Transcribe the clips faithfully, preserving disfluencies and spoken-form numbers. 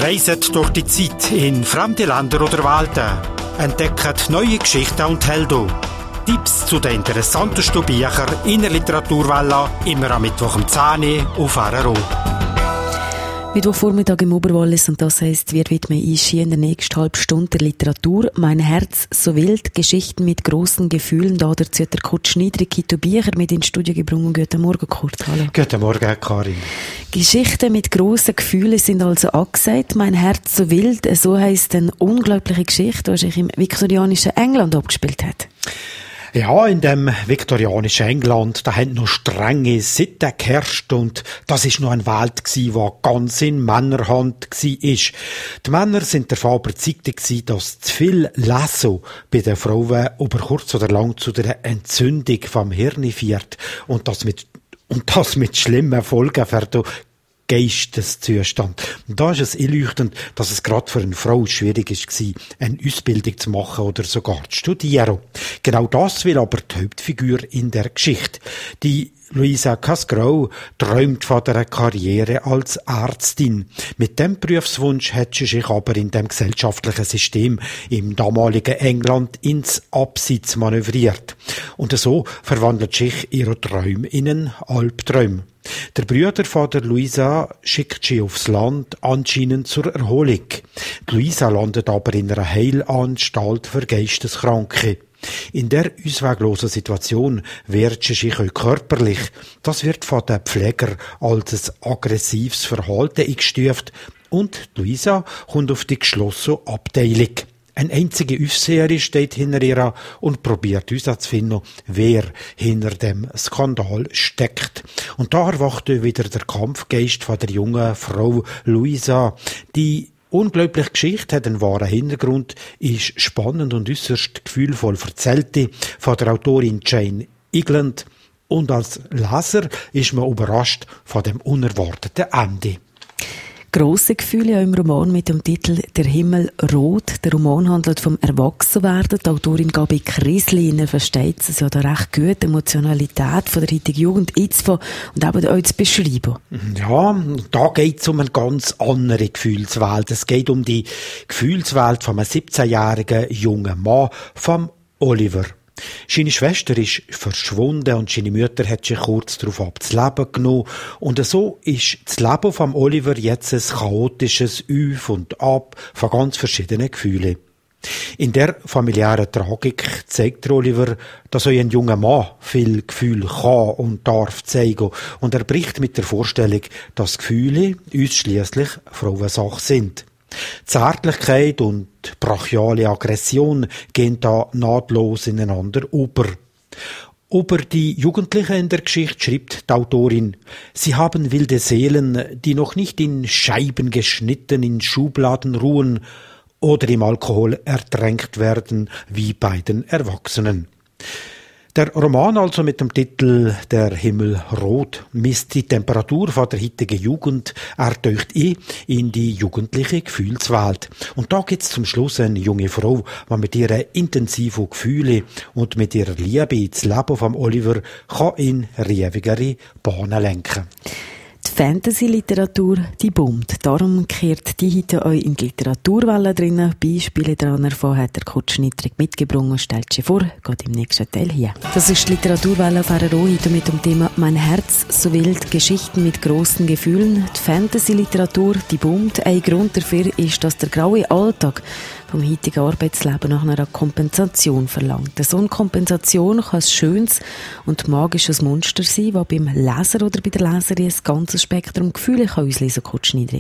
Reiset durch die Zeit in fremde Länder oder Welten. Entdeckt neue Geschichten und Helden. Tipps zu den interessantesten Büchern in der Literaturwelle immer am Mittwoch um zehn Uhr auf R R O. Mittwochvormittag im Oberwallis, und das heisst, wir widmen uns hier in der nächsten halben Stunde der Literatur. Mein Herz so wild, Geschichten mit grossen Gefühlen. Da dazu hat der Kurt Schniedrig Kito Bücher mit ins Studio gebracht. Guten Morgen, Kurt. Hallo. Guten Morgen, Karin. Geschichten mit grossen Gefühlen sind also angesagt. Mein Herz so wild, so heisst eine unglaubliche Geschichte, die sich im viktorianischen England abgespielt hat. Ja, in dem viktorianischen England, da haben noch strenge Sitten geherrscht und das ist noch eine Welt gsi, die ganz in Männerhand gsi ist. Die Männer sind davon überzeugt gsi, dass zu viel Lesen bei den Frauen über kurz oder lang zu der Entzündung vom Hirn führt und das mit und das mit schlimmen Folgen für den Geisteszustand. Und da ist es einleuchtend, dass es gerade für eine Frau schwierig war, eine Ausbildung zu machen oder sogar zu studieren. Genau das will aber die Hauptfigur in der Geschichte. Die Louisa Casgrau träumt von einer Karriere als Ärztin. Mit dem Berufswunsch hat sie sich aber in dem gesellschaftlichen System im damaligen England ins Abseits manövriert. Und so verwandelt sich ihre Träume in einen Albtraum. Der Bruder von der Luisa schickt sie aufs Land, anscheinend zur Erholung. Die Luisa landet aber in einer Heilanstalt für Geisteskranke. In der ausweglosen Situation wehrt sie sich auch körperlich. Das wird von den Pflegern als ein aggressives Verhalten eingestuft und Luisa kommt auf die geschlossene Abteilung. Eine einzige Aufseherin steht hinter ihr und probiert herauszufinden, wer hinter dem Skandal steckt. Und da erwacht wieder der Kampfgeist von der jungen Frau Luisa. Die unglaubliche Geschichte hat einen wahren Hintergrund, ist spannend und äußerst gefühlvoll erzählt von der Autorin Jane Igland. Und als Leser ist man überrascht von dem unerwarteten Ende. Grosse Gefühle im Roman mit dem Titel «Der Himmel rot». Der Roman handelt vom Erwachsenwerden. Die Autorin Gabi Krislin versteht es ja da recht gut, die Emotionalität von der heutigen Jugend einzufangen und eben auch zu beschreiben. Ja, da geht es um eine ganz andere Gefühlswelt. Es geht um die Gefühlswelt von einem siebzehnjährigen jungen Mann, vom Oliver. Seine Schwester ist verschwunden und seine Mutter hat sich kurz darauf ab das Leben genommen. Und so ist das Leben von Oliver jetzt ein chaotisches Auf und Ab von ganz verschiedenen Gefühlen. In der familiären Tragik zeigt Oliver, dass ein junger Mann viel Gefühl kann und darf zeigen. Und er bricht mit der Vorstellung, dass Gefühle uns schliesslich Frauensache sind. Zärtlichkeit und brachiale Aggression gehen da nahtlos ineinander über. Über die Jugendlichen in der Geschichte schreibt die Autorin: Sie haben wilde Seelen, die noch nicht in Scheiben geschnitten in Schubladen ruhen oder im Alkohol ertränkt werden, wie bei den Erwachsenen. Der Roman also mit dem Titel «Der Himmel rot» misst die Temperatur von der heutigen Jugend, er taucht ein in die jugendliche Gefühlswelt. Und da gibt's zum Schluss eine junge Frau, die mit ihren intensiven Gefühlen und mit ihrer Liebe ins Leben von Oliver kann in rievigere Bahnen lenken. Die Fantasy-Literatur, die boomt. Darum kehrt die heute auch in die Literaturwelle drinnen. Beispiele daran hat der Kurt Schniedrig mitgebracht und stellt sie vor. Geht im nächsten Teil hier. Das ist die Literaturwelle auf R R O heute mit dem Thema «Mein Herz so wild, Geschichten mit grossen Gefühlen». Die Fantasy-Literatur, die boomt. Ein Grund dafür ist, dass der graue Alltag vom heutigen Arbeitsleben nach einer Kompensation verlangt. So eine Kompensation kann ein schönes und magisches Monster sein, das beim Leser oder bei der Leserin ein ganzes Spektrum Gefühle auslösen kann, Kurt Schniedrig.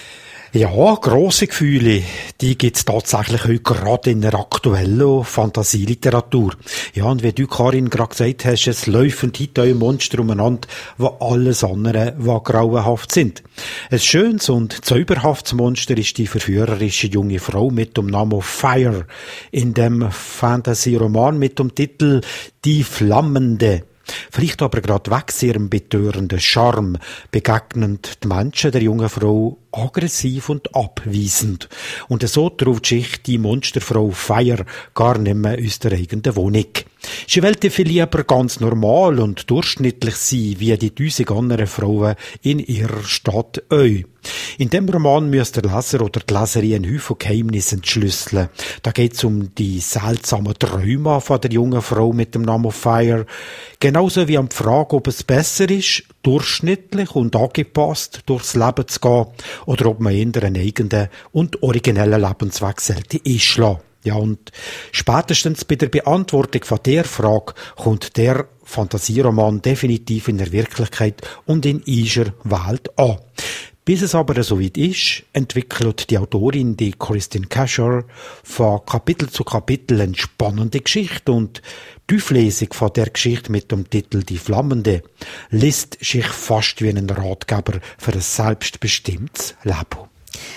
Ja, grosse Gefühle, die gibt's tatsächlich heute gerade in der aktuellen Fantasieliteratur. Ja, und wie du, Karin, gerade gesagt hast, es laufen heute ein Monster umeinander, die alles andere, die grauenhaft sind. Ein schönes und zauberhaftes Monster ist die verführerische junge Frau mit dem Namen Fire in dem Fantasy-Roman mit dem Titel «Die Flammende». Vielleicht aber gerade weg ihrem betörenden Charme begegnen die Menschen der jungen Frau aggressiv und abweisend. Und so traut sich die Monsterfrau Fire gar nicht mehr aus der eigenen Wohnung. Sie wollte viel lieber ganz normal und durchschnittlich sein, wie die tausend anderen Frauen in ihrer Stadt Eu. In dem Roman müsste der Leser oder die Leserin ein Haufen Geheimnisse entschlüsseln. Da geht es um die seltsamen Träume von der jungen Frau mit dem Namen Fire, genauso wie um die Frage, ob es besser ist, durchschnittlich und angepasst durchs Leben zu gehen, oder ob man eher einen eigenen und originellen Lebensweg sollte einschlagen. Ja, und spätestens bei der Beantwortung von der Frage kommt der Fantasieroman definitiv in der Wirklichkeit und in unserer Welt an. Bis es aber so weit ist, entwickelt die Autorin, die Kristin Cashore, von Kapitel zu Kapitel eine spannende Geschichte, und die Auflesung von der Geschichte mit dem Titel Die Flammende liest sich fast wie ein Ratgeber für ein selbstbestimmtes Leben.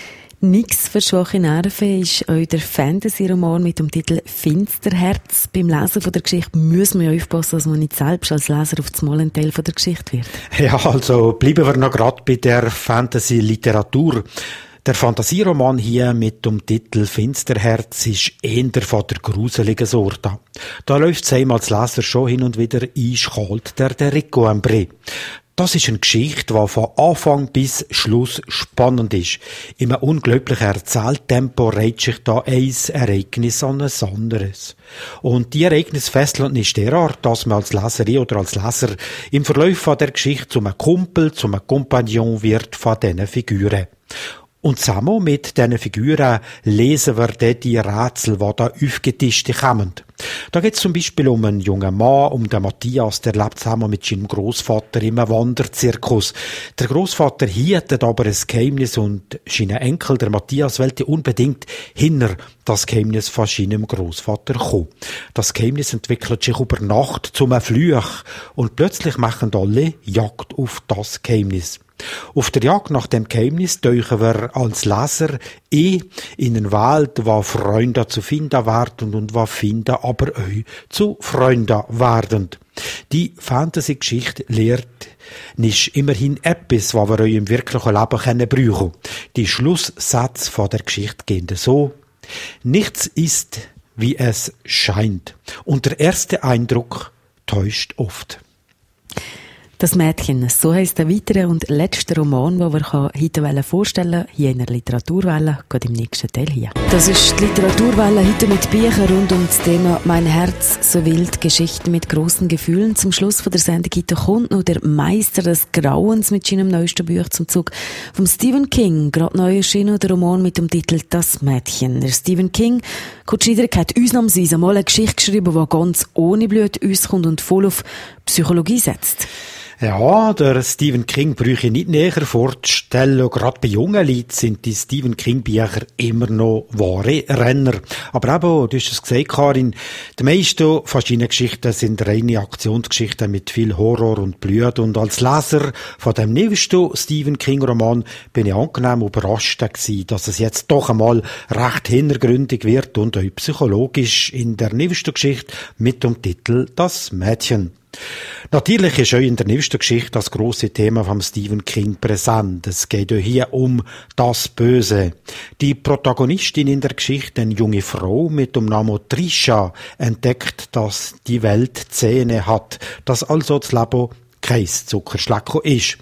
Nix für schwache Nerven ist auch der Fantasy-Roman mit dem Titel Finsterherz. Beim Lesen von der Geschichte muss man ja aufpassen, dass man nicht selbst als Leser auf das Mal ein Teil von der Geschichte wird. Ja, also bleiben wir noch gerade bei der Fantasy-Literatur. Der Fantasieroman hier mit dem Titel Finsterherz ist eher von der gruseligen Sorte. Da läuft es einem als Leser schon hin und wieder eiskalt der Derrico Embré. Das ist eine Geschichte, die von Anfang bis Schluss spannend ist. In einem unglaublichen Erzähltempo reiht sich da ein Ereignis an ein anderes. Und die Ereignis fesseln ist derart, dass man als Leserin oder als Leser im Verlauf der Geschichte zum Kumpel, zum Kompagnon wird von diesen Figuren. Und zusammen mit diesen Figuren lesen wir dann die Rätsel, die da aufgetischt kommen. Da geht es zum Beispiel um einen jungen Mann, um den Matthias, der lebt zusammen mit seinem Großvater im Wanderzirkus. Der Großvater hietet aber ein Geheimnis, und sein Enkel, der Matthias, wollte unbedingt hinter das Geheimnis von seinem Großvater kommen. Das Geheimnis entwickelt sich über Nacht zum Fluch, und plötzlich machen alle Jagd auf das Geheimnis. Auf der Jagd nach dem Geheimnis tauchen wir als Leser eh in eine Welt, wo Freunde zu finden werden und wo finden aber auch zu Freunden werden. Die Fantasy-Geschichte lehrt nicht immerhin etwas, was wir euch im wirklichen Leben können brauchen. Die Schlusssätze von der Geschichte gehen so: Nichts ist, wie es scheint, und der erste Eindruck täuscht oft. Das Mädchen, so heisst der weitere und letzte Roman, den wir heute vorstellen wollen, hier in der Literaturwelle, geht im nächsten Teil hier. Das ist die Literaturwelle heute mit Büchern rund um das Thema «Mein Herz so wild, Geschichten mit grossen Gefühlen». Zum Schluss von der Sendung heute kommt noch der Meister des Grauens mit seinem neuesten Buch zum Zug. Vom Stephen King, gerade neu erschienen, der Roman mit dem Titel «Das Mädchen». Der Stephen King, Kurt Schneider, hat ausnahmsweise mal eine Geschichte geschrieben, die ganz ohne Blut auskommt und voll auf Psychologie setzt. Ja, der Stephen King brauche ich nicht näher vorzustellen. Gerade bei jungen Leuten sind die Stephen King-Bücher immer noch wahre Renner. Aber eben, du hast es gesagt, Karin, die meisten von seinen Geschichten sind reine Aktionsgeschichten mit viel Horror und Blut. Und als Leser von dem neuesten Stephen King-Roman bin ich angenehm überrascht gewesen, dass es jetzt doch einmal recht hintergründig wird und auch psychologisch in der neuesten Geschichte mit dem Titel «Das Mädchen». Natürlich ist auch in der neuesten Geschichte das grosse Thema von Stephen King präsent. Es geht auch hier um das Böse. Die Protagonistin in der Geschichte, eine junge Frau mit dem Namen Trisha, entdeckt, dass die Welt Zähne hat, dass also das Leben kein Zuckerschlecken ist.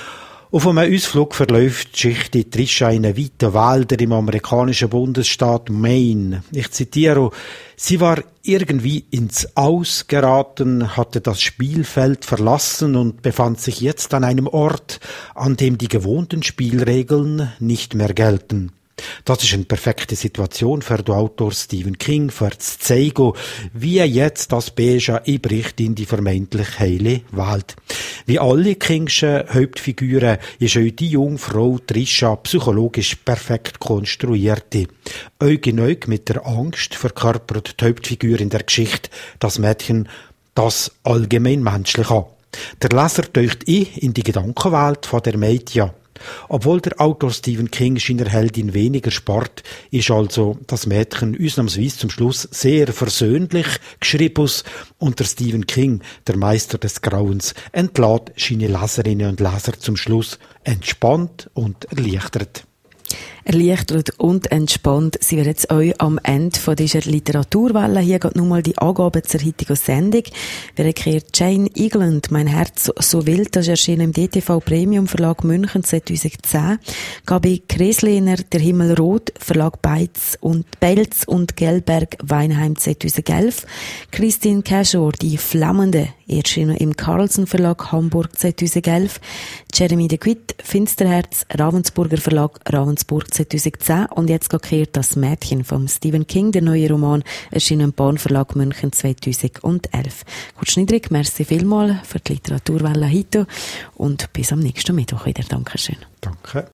Auf einem Ausflug verläuft die Geschichte Trisha in einen weiten Wälder im amerikanischen Bundesstaat Maine. Ich zitiere: Sie war irgendwie ins Aus geraten, hatte das Spielfeld verlassen und befand sich jetzt an einem Ort, an dem die gewohnten Spielregeln nicht mehr gelten. Das ist eine perfekte Situation für den Autor Stephen King, für zu zeigen, wie jetzt das Beige einbricht in die vermeintlich heile Welt. Wie alle Kingschen Hauptfiguren ist auch die junge Frau Trisha psychologisch perfekt konstruierte. Auge in Auge mit der Angst verkörpert die Hauptfigur in der Geschichte das Mädchen, das allgemein menschlich an. Der Leser taucht ein in die Gedankenwelt von der Mädchen. Obwohl der Autor Stephen King seiner Heldin weniger spart, ist also das Mädchen ausnahmsweise zum Schluss sehr versöhnlich geschrieben, und der Stephen King, der Meister des Grauens, entlässt seine Leserinnen und Leser zum Schluss entspannt und erleichtert. Erleichtert und entspannt sind wir jetzt euch am Ende von dieser Literaturwelle. Hier geht nun mal die Angaben zur heutigen Sendung. Wir erklären Jane Eagland, «Mein Herz so wild», das ist erschienen im D T V Premium Verlag München zweitausendzehn. Gabi Kreslehner, «Der Himmel rot», Verlag Beitz und Belz und Gelberg Weinheim zweitausendelf. Christine Cashor, «Die Flammende», erschienen im Carlsen Verlag Hamburg zweitausendelf. Jeremy de Quitt, «Finsterherz», Ravensburger Verlag Ravensburg zweitausendzehn. Und jetzt geht «Das Mädchen» von Stephen King, der neue Roman, erschienen im Born Verlag München zweitausendelf. Kurt Schnidrig, merci vielmals für die Literaturwelle heute und bis am nächsten Mittwoch wieder. Dankeschön. Danke.